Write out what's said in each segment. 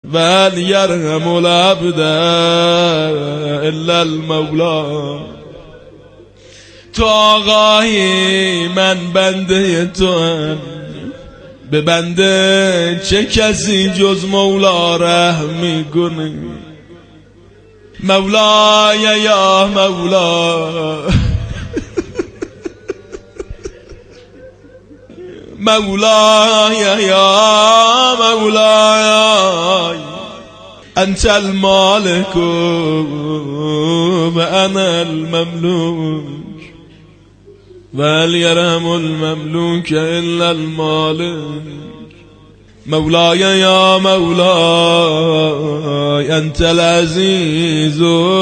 وهل يرحم العبد الا المولى. تو آقایی من بنده تو هم، به بنده چه کسی جز مولا رحم میکنه. مولای یا مولا، مولاي يا مولاي أنت المالك وأنا المملوك، وهل يرحم المملوك إلا المالك. مولاي يا مولاي أنت العزيز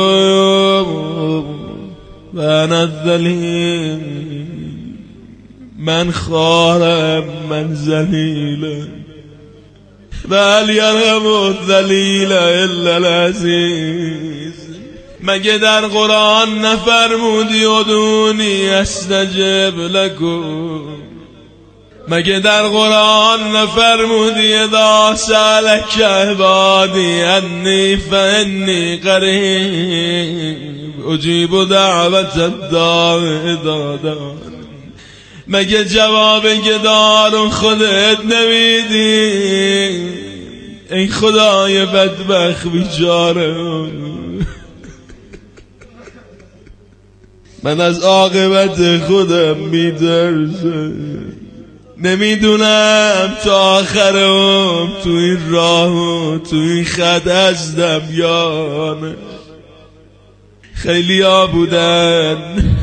وأنا الذليل، من خارم من ذلیل، وهل يرحم الذلیل الا العزیز. مگه در قرآن نفرمودی ادعونی استجب لکم؟ مگه در قرآن نفرمودی اذا سألک عبادی انی فانی قریب اجیب دعوت الداع اذا دعان؟ مگه جواب گدارو خودت نمیدی؟ ای خدای بدبخت بیچاره، من از عاقبت خودم میترسم، نمیدونم تا آخرم تو این راه و تو این خط هستم یا نه. خیلی ها بودن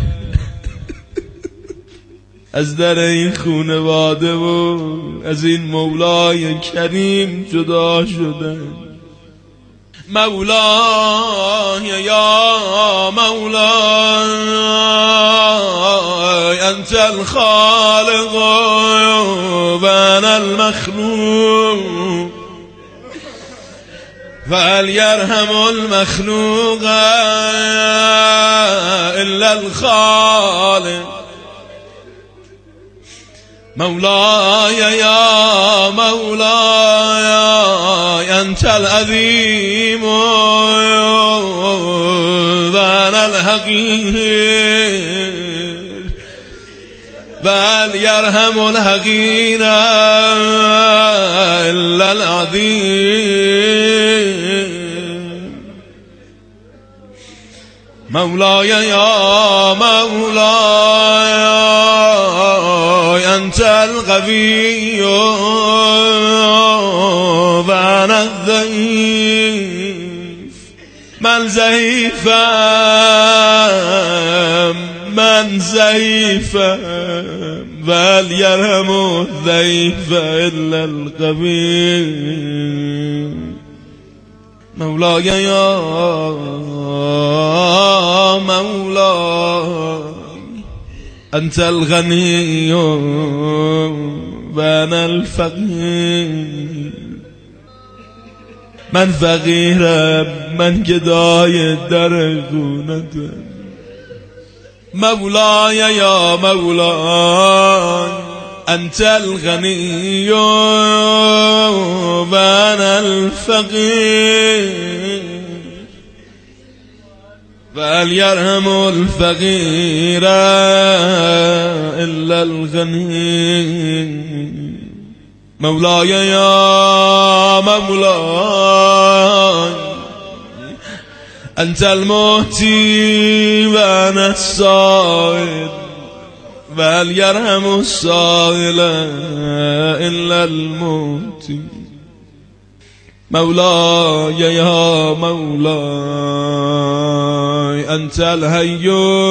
از در این خونواده و از این مولای کریم جدا شدن. مولای یا مولای انت الخالق و انا المخلوق، فهل يرحم المخلوق الا الخالق. مولاي يا مولاي أنت العظيم وأنا الحقير، وهل يرحم الحقير إلا العظيم. مولاي يا مولاي أنت القوي وأنا الضعيف، من ضعيفم من ضعيفم، وهل يرحم الضعيف إلا القوي. مولاي يا مولاي أنت الغني وأنا الفقير، من فقیرم من گدای در خونتم. مولاي يا مولاي أنت الغني وأنا الفقير، فهل يرحم الفقير إلا الغني. مولاي يا مولاي أنت المعطي وأنا السائل، فهل يرحم السائل إلا المعطي. مولاي يا مولاي أنت الحي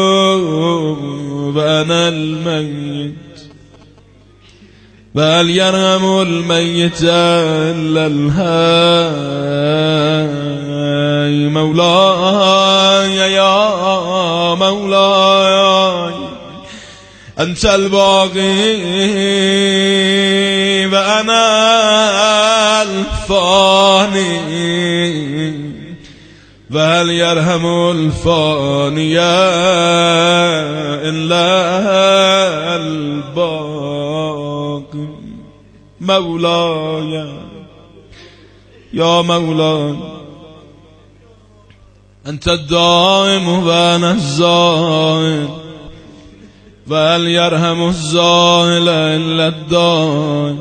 وأنا الميت، فهل يرحم الميت إلا الحي. مولاي يا مولاي أنت الباقي وأنا الفاني، وهل يرحم الفاني إلا الباقي. مولاي یا مولاي أنت الدائم وأنا الزائل وهل يرحم الزائل إلا الدائم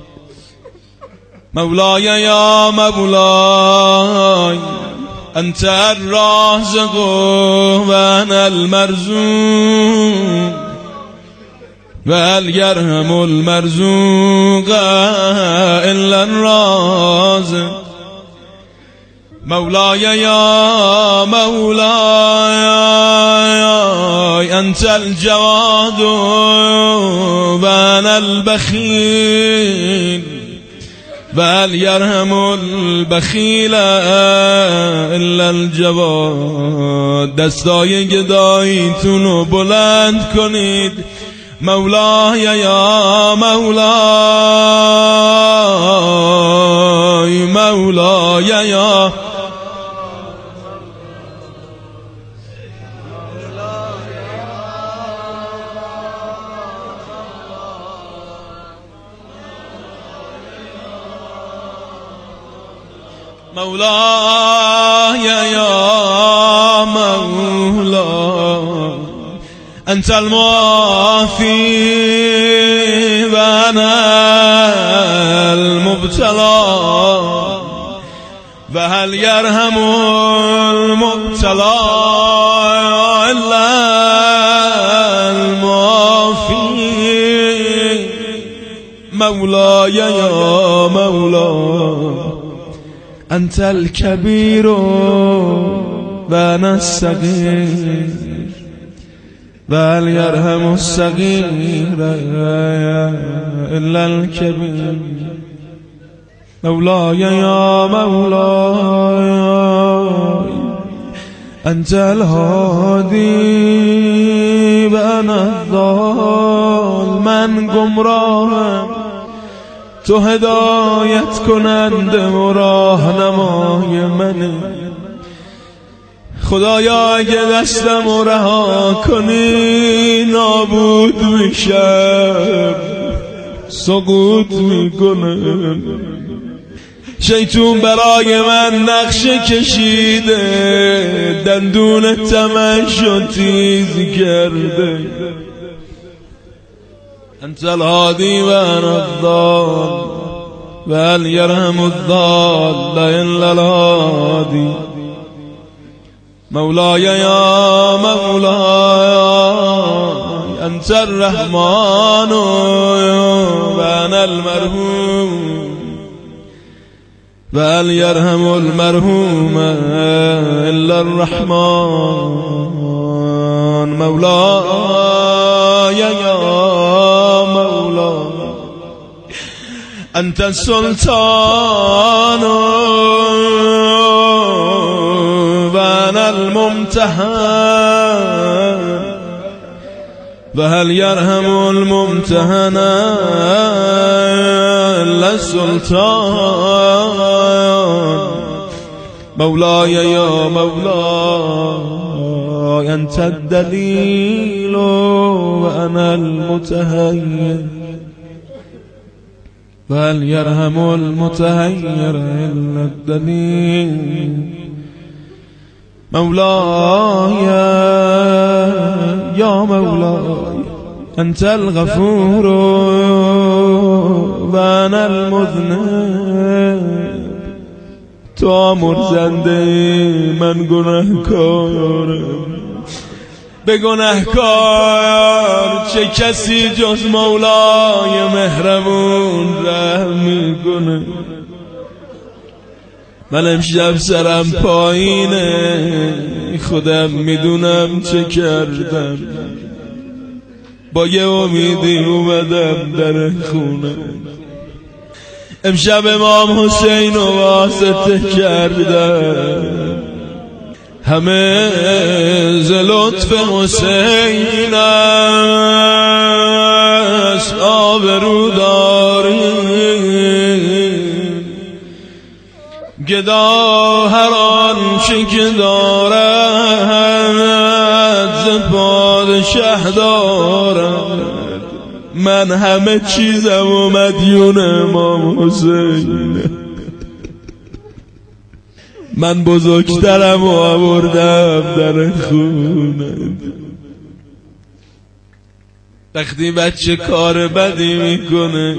مولاي يا مولاي أنت الرازق وأنا المرزوق وهل يرحم المرزوق إلا الرازق مولاي يا مولاي أنت الجواد وأنا البخيل وهل يرحم البخيل إلا الجواد دستای گداییتونو بلند کنید مولاي يا مولاي مولاي يا مولاي يا مولاي أنت المعافي وأنا المبتلى وهل يرحم المبتلى إلا المعافي مولاي يا مولاي أنت الكبير وأنا الصغير وهل يرحم الصغير إلا الكبير مولاي يا مولاي أنت الهادي وأنا الضال من گمراه تو هدایت کننده و راهنمای منی خدایا اگه دستم رو رها کنی نابود میشم سقوط میکنم شیطون برای من نقشه کشیده دندون طمعشو تیز کرده أنت الهادي وأنا الضال وهل يرحم الضال إلا الهادي مولاي يا مولاي أنت الرحمن وأنا المرحوم وهل يرحم المرحوم إلا الرحمن مولاي يا مولاي أنت السلطان وأنا الممتحن وهل يرحم الممتحن إلا السلطان مولاي يا مولاي أنت الدليل وأنا المتهيئ وهل يرحم المتهيئ إلا الدليل مولاي يا مولاي أنت الغفور وأنا المذنب تو مرزنده من گناهکارم به گناهکار چه کسی جز مولای مهربون رحم میکنه من امشب سرم پایینه خودم میدونم چه کردم با یه امیدی اومدم در خونه امشب امام حسین رو واسطه کردم همه ز لطف حسین است آبرو داری گدا هر آنچه که دارد ز پادشه دارد من همه چیزم و مدیون امام حسین من بزرگترم و آوردم در خونه. وقتی بچه کار بدی میکنه،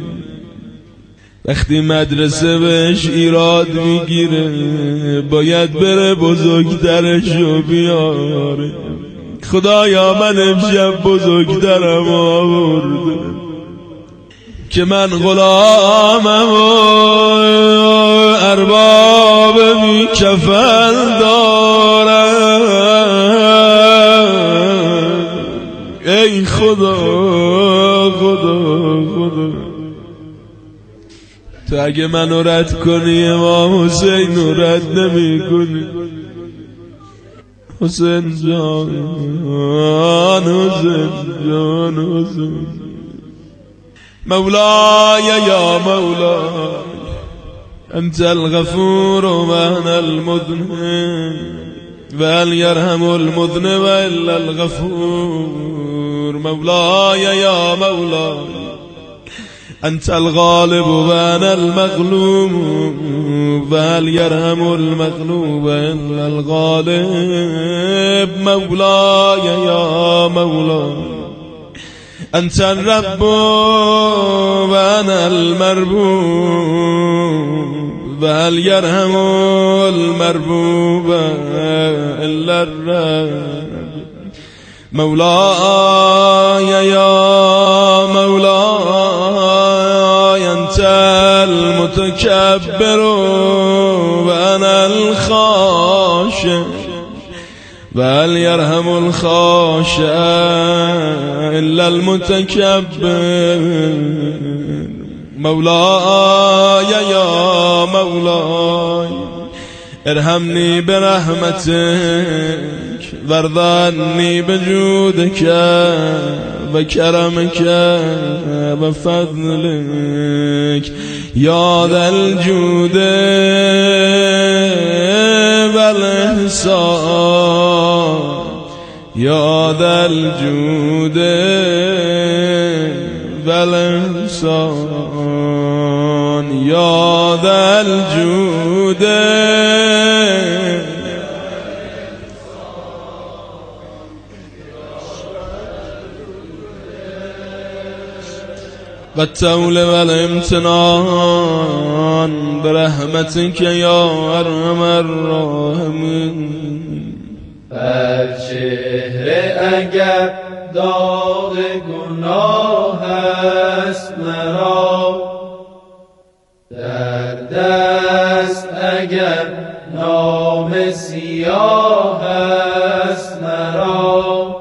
وقتی مدرسه بهش ایراد میگیره، باید بره بزرگترشو بیاره. خدایا من امشب بزرگترم آورده که من غلامم و ارباب بی کفن دارم. ای خدا خدا خدا، تو اگه منو رد کنی امام حسین رو رد نمی کنی. حسین جان حسین جان حسین. مولاي يا مولاي أنت الغفور وأنا المذنب، وهل يرحم المذنب إلا الغفور. مولاي يا مولاي أنت الغالب وأنا المغلوب، وهل يرحم المغلوب إلا الغالب. مولاي يا مولاي أنت الرب وأنا المربوب، وهل يرحم المربوب إلا الرب. مولاي يا مولاي أنت المتكبر وأنا الخاشع، وهل يرحم الخاشع إلا المتكبر. مولاي يا مولاي ارحمني برحمتك وارضني بجودك وكرمك وفضلك يا ذا الجود والإحسان، يا ذا الجود والإحسان، يا ذا الجود والتول والامتنان برحمتك يا أرحم الراحمين. بر چهره اگر داغ گناه است مرا، در دست اگر نام سیاه است مرا،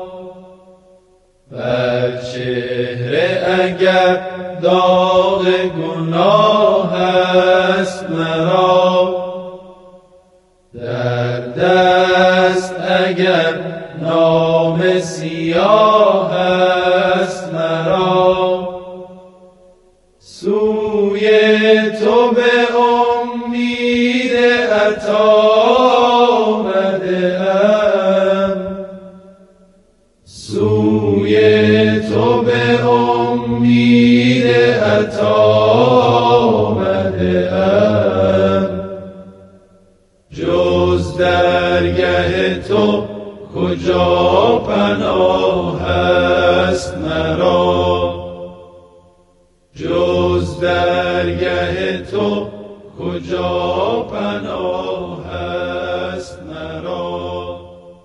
بر چهره اگر داغ گناه است مرا، در دست اگر نام سیاه است مرا، سوی تو به امید عطا آمده‌ام، سوی تو به امید عطا آمده‌ام. جز درگه تو کجا پناه است مرا، جز درگه تو کجا پناه است مرا.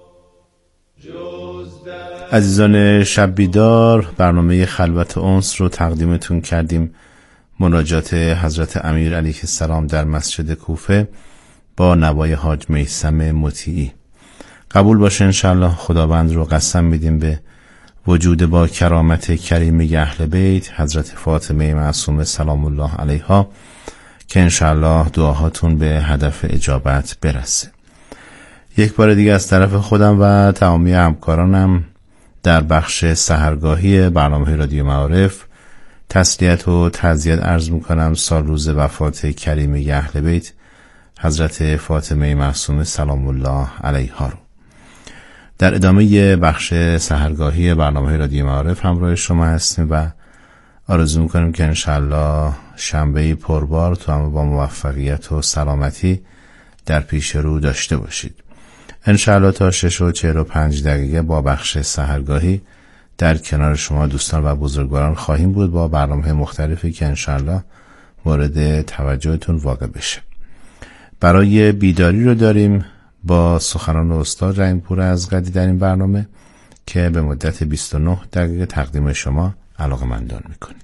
عزیزان شب بیدار، برنامه خلوت انس رو تقدیمتون کردیم. مناجات حضرت امیر علیه السلام در مسجد کوفه با نوای حاج میثم مطیعی. قبول باشه انشاءالله. خداوند رو قسم میدیم به وجود با کرامت کریم اهل بیت حضرت فاطمه معصومه سلام الله علیها که انشاءالله دعاهاتون به هدف اجابت برسه. یک بار دیگه از طرف خودم و تمامی همکارانم در بخش سحرگاهی برنامه رادیو معارف تسلیت و تعزیت عرض میکنم سال روز وفات کریم اهل بیت حضرت فاطمه معصومه سلام الله علیها رو. در ادامه بخش سحرگاهی برنامه رادیو معارف همراه شما هستیم و آرزو میکنیم که انشاءالله شنبه پربار تو هم با موفقیت و سلامتی در پیش رو داشته باشید. انشاءالله تا 6:45 با بخش سحرگاهی در کنار شما دوستان و بزرگواران خواهیم بود با برنامه مختلفی که انشاءالله مورد توجهتون واقع بشه. برای بیداری رو داریم با سخنان استاد رحیم‌پور ازقدی در این برنامه که به مدت 29 دقیقه تقدیم شما علاقه‌مندان میکنیم.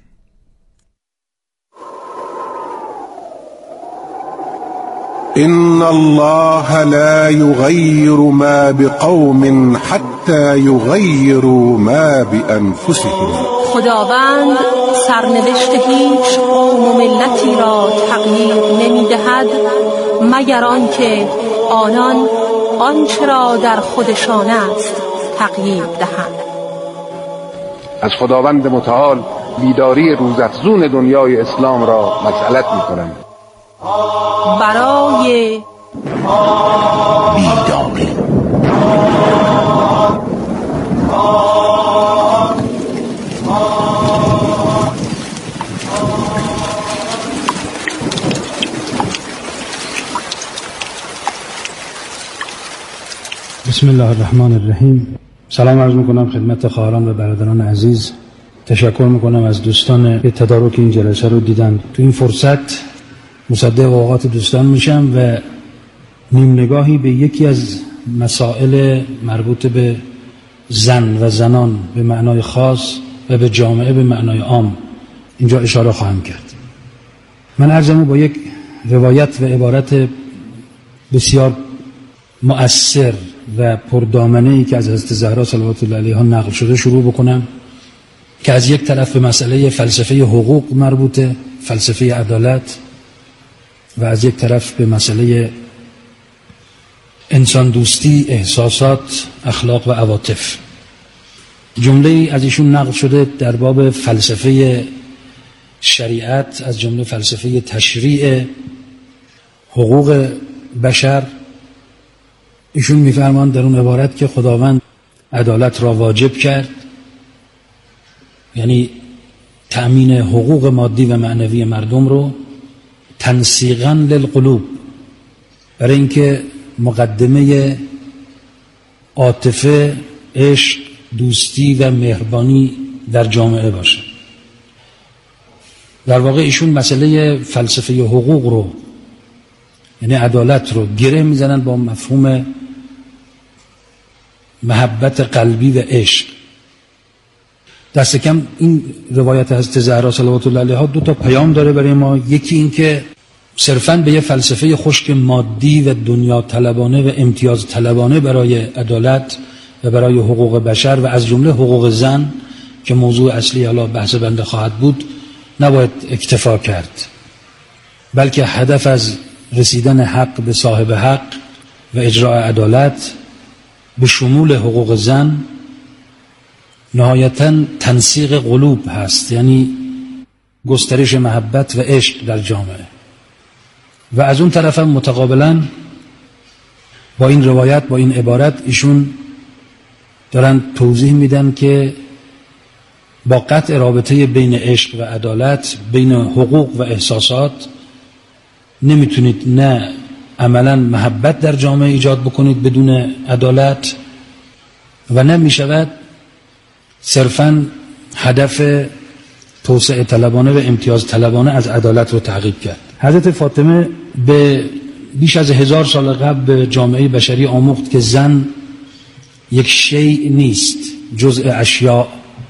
إن الله لا يغير ما بقوم حتى يغيروا ما بأنفسهم. خداوند سرنوشت هیچ قوم و ملتی را تغییر نمی‌دهد مگر آنکه آنان آنچه را در خودشان است تغییر دهند. از خداوند متعال بیداری روزافزون دنیای اسلام را مسئلت می‌کنم. برای بیداری بسم الله الرحمن الرحیم. سلام عرض میکنم خدمت خواهران و برادران عزیز. تشکر میکنم از دوستان که تدارک این جلسه رو دیدن. تو این فرصت مصدق اوقات دوستان میشم و نیم نگاهی به یکی از مسائل مربوط به زن و زنان به معنای خاص و به جامعه به معنای عام اینجا اشاره خواهم کرد. من عرضمو با یک روایت و عبارت بسیار مؤثر و پردامنه‌ای که از حضرت زهرا صلوات الله علیها نقل شده شروع بکنم که از یک طرف به مسئله فلسفه حقوق مربوطه، فلسفه عدالت، و از یک طرف به مسئله انسان دوستی، احساسات، اخلاق و عواطف. جمله از ایشون نقل شده در باب فلسفه شریعت، از جمله فلسفه تشریع حقوق بشر. ایشون میفرمان در اون عبارت که خداوند عدالت را واجب کرد، یعنی تأمین حقوق مادی و معنوی مردم رو تنسیقاً للقلوب، برای اینکه مقدمه عاطفه، عشق، دوستی و مهربانی در جامعه باشه. در واقع ایشون مسئله فلسفه حقوق رو، یعنی عدالت رو، گره میزنن با مفهوم محبت قلبی و عشق. دست کم این روایت حضرت زهرا صلوات الله علیها دو تا پیام داره برای ما. یکی این که صرفاً به یه فلسفه خشک مادی و دنیا طلبانه و امتیاز طلبانه برای عدالت و برای حقوق بشر و از جمله حقوق زن که موضوع اصلی حالا بحث بنده خواهد بود نباید اکتفا کرد، بلکه هدف از رسیدن حق به صاحب حق و اجراء عدالت به شمول حقوق زن نهایتاً تنسیق قلوب هست، یعنی گسترش محبت و عشق در جامعه. و از اون طرف هم متقابلاً با این روایت، با این عبارت، ایشون دارن توضیح میدن که با قطع رابطه بین عشق و عدالت، بین حقوق و احساسات، نمیتونید نه عملاً محبت در جامعه ایجاد بکنید بدون عدالت و نه میشود صرفاً هدف توسعه طلبانه و امتیاز طلبانه از عدالت رو تعقیب کرد. حضرت فاطمه به بیش از 1000 سال قبل به جامعه بشری آموخت که زن یک شیء نیست جزء اشیاء،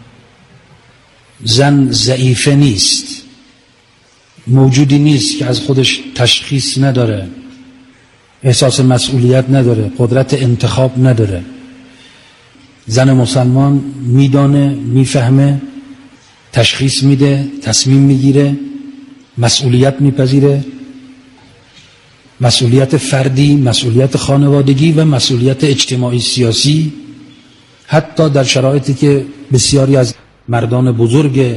زن ضعیفه نیست، موجودی نیست که از خودش تشخیص نداره، احساس مسئولیت نداره، قدرت انتخاب نداره. زن مسلمان میدانه، میفهمه، تشخیص میده، تصمیم میگیره، مسئولیت میپذیره، مسئولیت فردی، مسئولیت خانوادگی و مسئولیت اجتماعی سیاسی، حتی در شرایطی که بسیاری از مردان بزرگ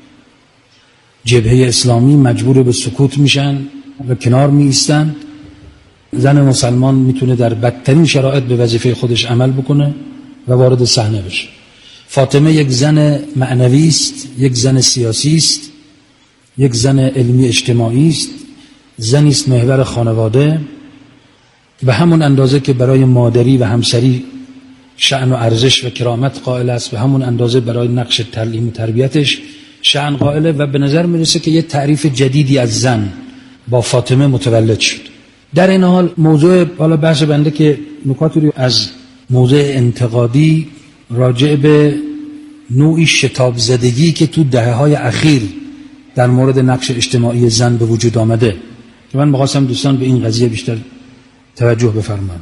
جبهه اسلامی مجبور به سکوت میشن و کنار میایستند، زن مسلمان میتونه در بدترین شرایط به وظیفه خودش عمل بکنه و وارد صحنه بشه. فاطمه یک زن معنوی است، یک زن سیاسی است، یک زن علمی اجتماعی است، زنی است محور خانواده به همون اندازه که برای مادری و همسری شأن و ارزش و کرامت قائل است، به همون اندازه برای نقش تعلیم و تربیتش شأن قائله. و به نظر میرسه که یه تعریف جدیدی از زن با فاطمه متولد شد. در این حال موضوع حالا بحث بنده که نکاتی رو از موضوع انتقادی راجع به نوعی شتاب زدگی که تو دهه‌های اخیر در مورد نقش اجتماعی زن به وجود آمده که من می‌خواستم دوستان به این قضیه بیشتر توجه بفرمایند.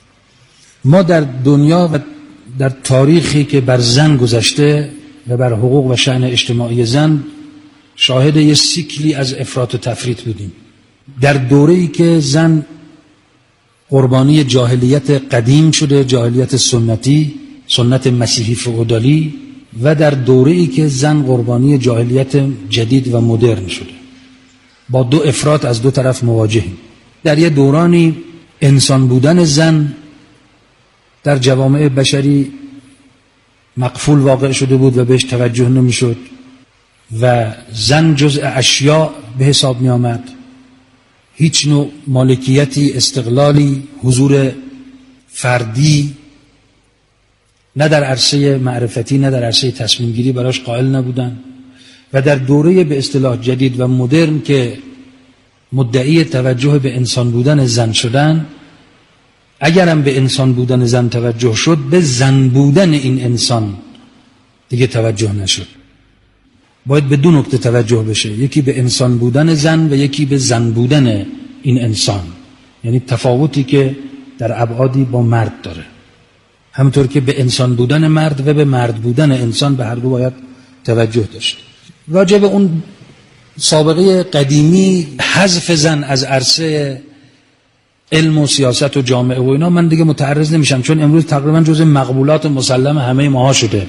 ما در دنیا و در تاریخی که بر زن گذشته و بر حقوق و شأن اجتماعی زن شاهد یه سیکلی از افراط و تفریط بودیم. در دوره‌ای که زن قربانی جاهلیت قدیم شده، جاهلیت سنتی، سنت مسیحی فئودالی، و در دوره‌ای که زن قربانی جاهلیت جدید و مدرن شده. با دو افراط از دو طرف مواجهیم. در یه دورانی انسان بودن زن در جوامع بشری مقفول واقع شده بود و بهش توجه نمی‌شد و زن جزء اشیاء به حساب می آمد. هیچ نوع مالکیتی، استقلالی، حضور فردی نه در عرصه معرفتی نه در عرصه تصمیم گیری براش قائل نبودن. و در دوره به اصطلاح جدید و مدرن که مدعی توجه به انسان بودن زن شدن، اگرم به انسان بودن زن توجه شد، به زن بودن این انسان دیگه توجه نشد. باید به دو نکته توجه بشه، یکی به انسان بودن زن و یکی به زن بودن این انسان، یعنی تفاوتی که در ابعادی با مرد داره. همونطور که به انسان بودن مرد و به مرد بودن انسان به هر دو باید توجه داشت. راجع به اون سابقه قدیمی حذف زن از عرصه علم و سیاست و جامعه و اینا من دیگه متعرض نمیشم، چون امروز تقریبا جزء مقبولات مسلم همه ماها شده.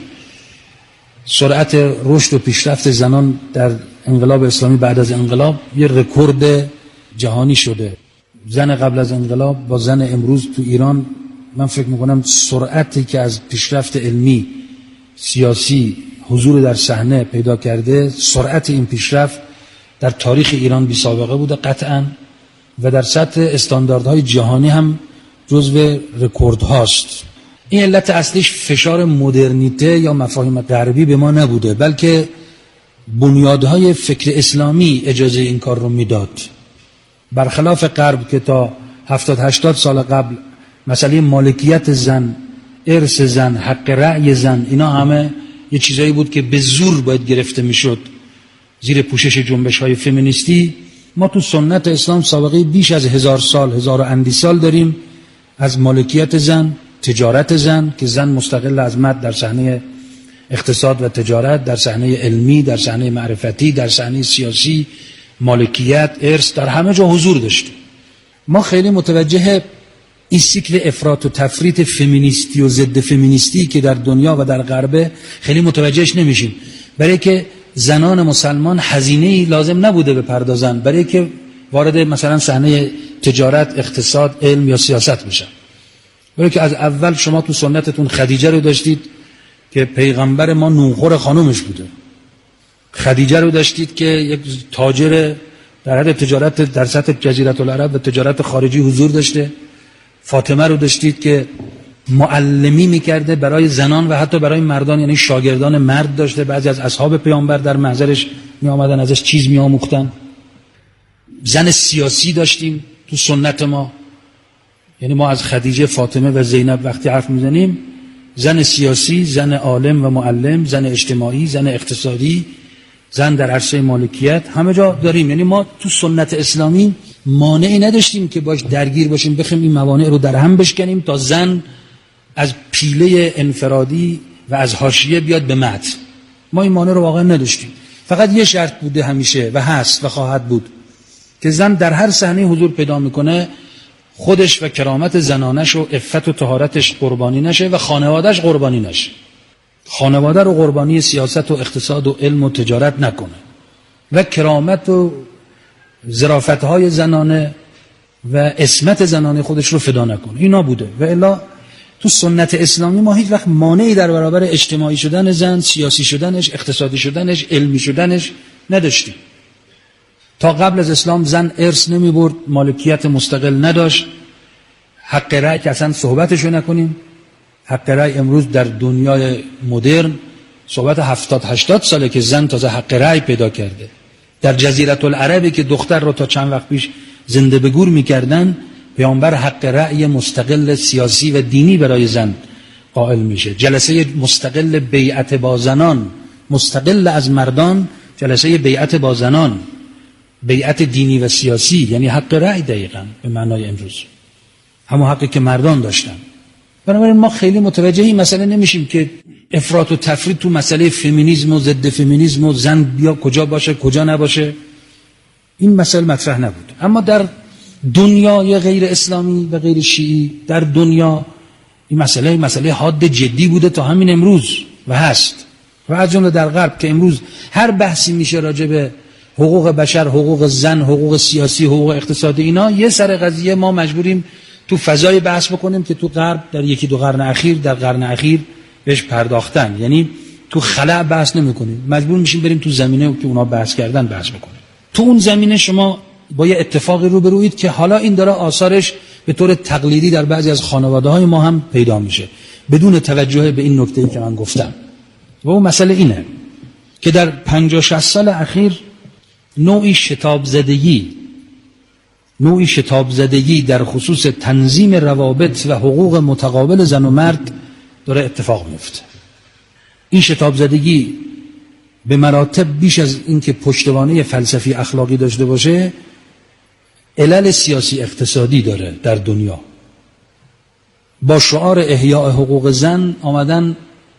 سرعت رشد و پیشرفت زنان در انقلاب اسلامی بعد از انقلاب یه رکورد جهانی شده. زن قبل از انقلاب با زن امروز تو ایران، من فکر میکنم سرعتی که از پیشرفت علمی، سیاسی، حضور در صحنه پیدا کرده، سرعت این پیشرفت در تاریخ ایران بی سابقه بوده قطعاً، و در سطح استانداردهای جهانی هم جزو رکورد هاست. این علت اصلیش فشار مدرنیته یا مفاهیم غربی به ما نبوده، بلکه بنیادهای فکر اسلامی اجازه این کار رو میداد. برخلاف غرب که تا 70-80 سال قبل مسئله مالکیت زن، ارث زن، حق رأی زن، اینا همه یه چیزایی بود که به زور باید گرفته میشد زیر پوشش جنبش‌های فمینیستی. ما تو سنت اسلام سابقه بیش از 1000 سال، 1000 و اندی سال داریم از مالکیت زن، تجارت زن که زن مستقل از مرد در صحنه اقتصاد و تجارت، در صحنه علمی، در صحنه معرفتی، در صحنه سیاسی، مالکیت، ارث، در همه جا حضور داشته. ما خیلی متوجه این سیکل افراط و تفریط فمینیستی و ضد فمینیستی که در دنیا و در غرب خیلی متوجهش نمیشیم، برای که زنان مسلمان هزینه‌ای لازم نبوده بپردازن برای که وارد مثلا صحنه تجارت، اقتصاد، علم یا سیاست بشن. برای که از اول شما تو سنتتون خدیجه رو داشتید که پیغمبر ما نونخور خانومش بوده. خدیجه رو داشتید که یک تاجر در حد تجارت در سطح جزیره العرب و تجارت خارجی حضور داشته. فاطمه رو داشتید که معلمی میکرده برای زنان و حتی برای مردان، یعنی شاگردان مرد داشته. بعضی از اصحاب پیامبر در محضرش می آمدن ازش چیز می آموختن. زن سیاسی داشتیم تو سنت ما، یعنی ما از خدیجه، فاطمه و زینب وقتی حرف میزنیم، زن سیاسی، زن عالم و معلم، زن اجتماعی، زن اقتصادی، زن در عرصه مالکیت، همه جا داریم. یعنی ما تو سنت اسلامی مانعی نداشتیم که باش درگیر باشیم، بخیم این موانع رو در هم بشکنیم تا زن از پیله انفرادی و از حاشیه بیاد به متن. ما این مانع رو واقعا نداشتیم. فقط یه شرط بوده همیشه و هست و خواهد بود که زن در هر صحنه حضور پیدا میکنه خودش و کرامت زنانش و عفت و طهارتش قربانی نشه و خانوادهش قربانی نشه. خانواده رو قربانی سیاست و اقتصاد و علم و تجارت نکنه و کرامت و ظرافت‌های زنانه و عصمت زنانه خودش رو فدا نکنه. اینا بوده. و الا تو سنت اسلامی ما هیچ وقت مانعی در برابر اجتماعی شدن زن، سیاسی شدنش، اقتصادی شدنش، علمی شدنش نداشتیم. تا قبل از اسلام زن ارث نمی برد، مالکیت مستقل نداشت، حق رأی که اصلا صحبتشو نکنیم. حق رأی امروز در دنیای مدرن صحبت 70-80 ساله که زن تازه حق رأی پیدا کرده. در جزیره العربی که دختر رو تا چند وقت پیش زنده به گور میکردن، پیامبر حق رأی مستقل سیاسی و دینی برای زن قائل میشه. جلسه مستقل بیعت با زنان، مستقل از مردان، جلسه بیعت با زنان، بیعت دینی و سیاسی، یعنی حق رأی دقیقاً به معنای امروز، همون حقی که مردان داشتن. بنابراین ما خیلی متوجه این مسئله نمیشیم که افراط و تفرید تو مسئله فمینیسم و ضد فمینیسم و زن بیا کجا باشه کجا نباشه، این مسئله مطرح نبود. اما در دنیای غیر اسلامی و غیر شیعی، در دنیا این مسئله حاد جدی بوده تا همین امروز و هست. و از جمله در غرب که امروز هر بحثی میشه راجع به حقوق بشر، حقوق زن، حقوق سیاسی، حقوق اقتصادی، اینا یه سر قضیه ما مجبوریم تو فضای بحث بکنیم که تو غرب در 1-2 قرن اخیر، در قرن اخیر بهش پرداختن. یعنی تو خلأ بحث نمی‌کنیم، مجبور میشیم بریم تو زمینه که اونا بحث کردن بحث بکنیم. تو اون زمینه شما با یه اتفاقی روبرویید که حالا این داره آثارش به طور تقلیدی در بعضی از خانواده‌های ما هم پیدا میشه بدون توجه به این نکته‌ای که من گفتم. و اون مسئله اینه که در 50-60 سال اخیر نوعی شتاب زدگی در خصوص تنظیم روابط و حقوق متقابل زن و مرد داره اتفاق میفته. این شتاب زدگی به مراتب بیش از اینکه پشتوانه فلسفی اخلاقی داشته باشه، علل سیاسی اقتصادی داره در دنیا. با شعار احیاء حقوق زن آمدن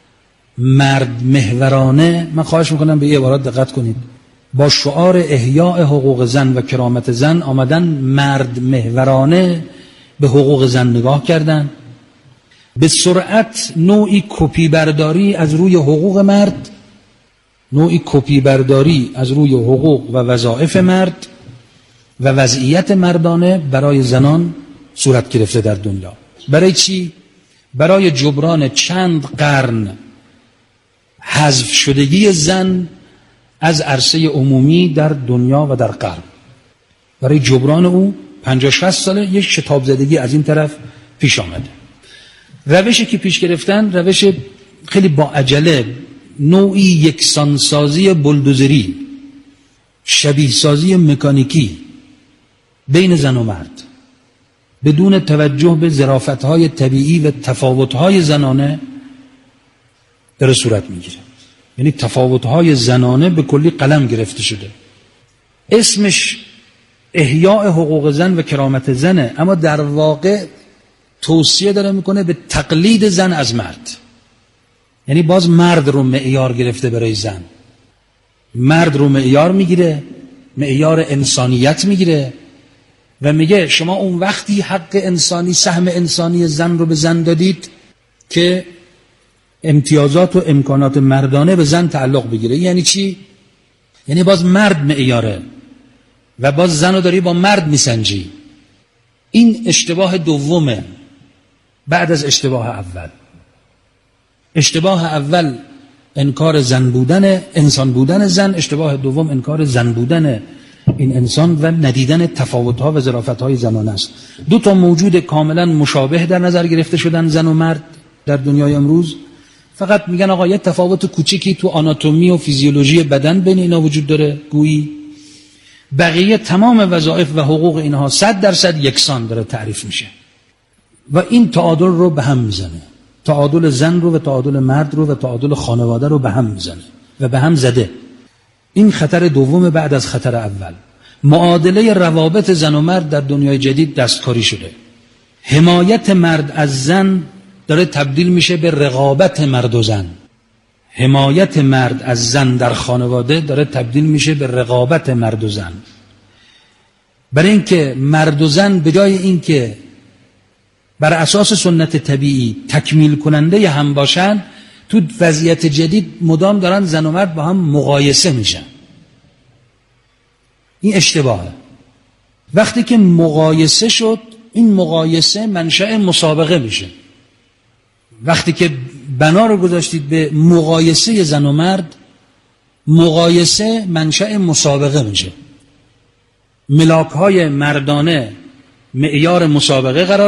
مرد محورانه، من خواهش میکنم به این عبارات دقت کنید، با شعار احیاء حقوق زن و کرامت زن آمدن مرد محورانه به حقوق زن نگاه کردن، به سرعت نوعی کپی برداری از روی حقوق مرد، نوعی کپی برداری از روی حقوق و وظایف مرد و وضعیت مردانه برای زنان صورت گرفته در دنیا. برای چی؟ برای جبران چند قرن حذف شدگی زن از عرصه عمومی در دنیا و در غرب. برای جبران او 50-60 ساله یک شتاب زدگی از این طرف پیش آمده. روشی که پیش گرفتن روش خیلی با عجله، نوعی یکسانسازی بلدوزری، شبیه سازی مکانیکی بین زن و مرد بدون توجه به ظرافت‌های طبیعی و تفاوت‌های زنانه در صورت میگیره. یعنی تفاوت‌های زنانه به کلی قلم گرفته شده. اسمش احیاء حقوق زن و کرامت زنه، اما در واقع توصیه داره میکنه به تقلید زن از مرد. یعنی باز مرد رو معیار گرفته برای زن، مرد رو معیار میگیره، معیار انسانیت میگیره و میگه شما اون وقتی حق انسانی، سهم انسانی زن رو به زن دادید که امتیازات و امکانات مردانه به زن تعلق بگیره. یعنی چی؟ یعنی باز مرد معیاره و باز زن رو داری با مرد میسنجی. این اشتباه دومه بعد از اشتباه اول. اشتباه اول انکار زن بودن، انسان بودن زن، اشتباه دوم انکار زن بودن این انسان و ندیدن تفاوت‌ها و ظرافت‌های زنانه است. دو تا موجود کاملا مشابه در نظر گرفته شدن زن و مرد در دنیای امروز. فقط میگن آقا یه تفاوت کوچیکی تو آناتومی و فیزیولوژی بدن بین اینا وجود داره گویی، بقیه تمام وظایف و حقوق اینها 100% یکسان داره تعریف میشه و این تعادل رو به هم میزنه، تعادل زن رو و تعادل مرد رو و تعادل خانواده رو به هم میزنه و به هم زده. این خطر دوم بعد از خطر اول. معادله روابط زن و مرد در دنیای جدید دستکاری شده. حمایت مرد از زن داره تبدیل میشه به رقابت مرد و زن. حمایت مرد از زن در خانواده داره تبدیل میشه به رقابت مرد و زن. برای اینکه مرد و زن به جای اینکه بر اساس سنت طبیعی تکمیل کننده هم باشن، تو وضعیت جدید مدام دارن زن و مرد با هم مقایسه میشن. این اشتباهه. وقتی که مقایسه شد، این مقایسه منشأ مسابقه میشه. وقتی که بنا رو گذاشتید به مقایسه زن و مرد، مقایسه منشأ مسابقه میشه. ملاک‌های مردانه معیار مسابقه قرار